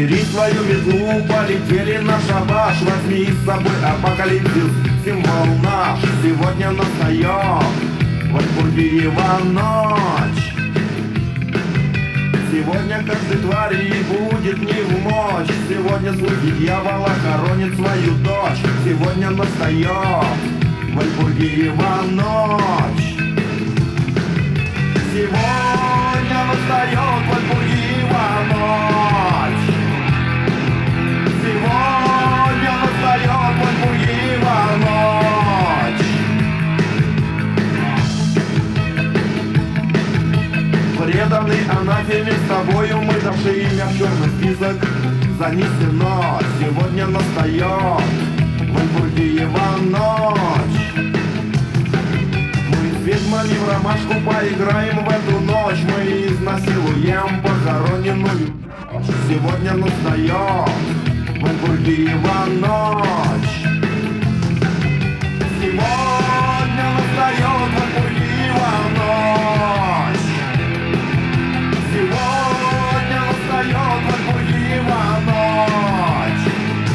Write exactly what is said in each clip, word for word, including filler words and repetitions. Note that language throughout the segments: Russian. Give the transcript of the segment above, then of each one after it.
Бери свою метлу, полетели на шабаш. Возьми с собой апокалипсис, символ наш. Сегодня настает Вальпургиева ночь. Сегодня каждой твари будет не в мочь. Сегодня слуги дьявола хоронит свою дочь. Сегодня настает Вальпургиева ночь. Сегодня настает Вальпургиева ночь. Сегодня настает Вальпургиева ночь. Преданный анафеме с тобою мы дошли имя в черный список занесено. Сегодня настает Вальпургиева ночь. Мы с ведьмами в ромашку поиграем в эту ночь. Мы изнасилуем похороненную. Сегодня настает Вальпургиева ночь. Сегодня настает Вальпургиева ночь. Сегодня настает Вальпургиева ночь.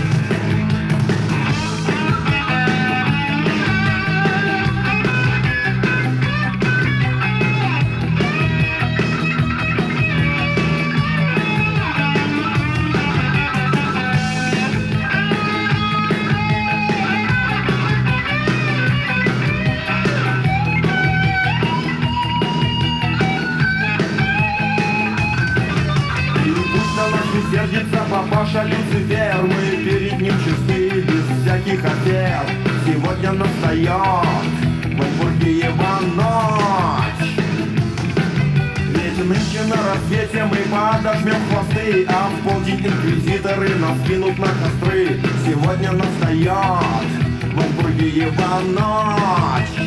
Сердится папаша Люцифер, мы перед ним чисты, без всяких афер. Сегодня настает Вальпургиева ночь. Ведь нынче на рассвете мы подожмем хвосты, а в полдень инквизиторы нас кинут на костры. Сегодня настает Вальпургиева ночь.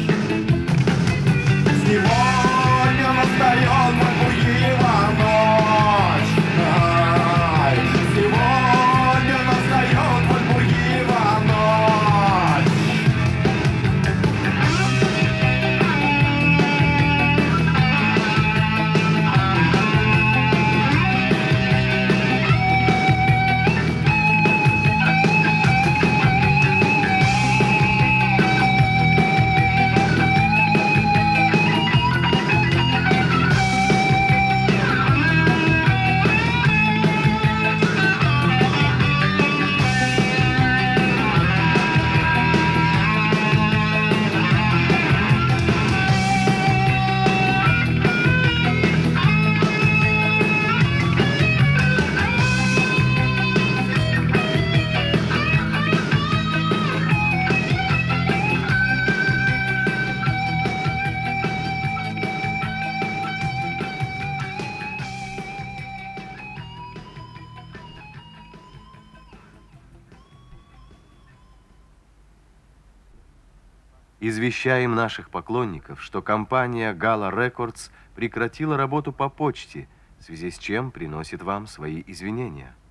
Сегодня настает Вальпургиева ночь. Сегодня настает Вальпургиева ночь. Извещаем наших поклонников, что компания Gala Records прекратила работу по почте, в связи с чем приносит вам свои извинения.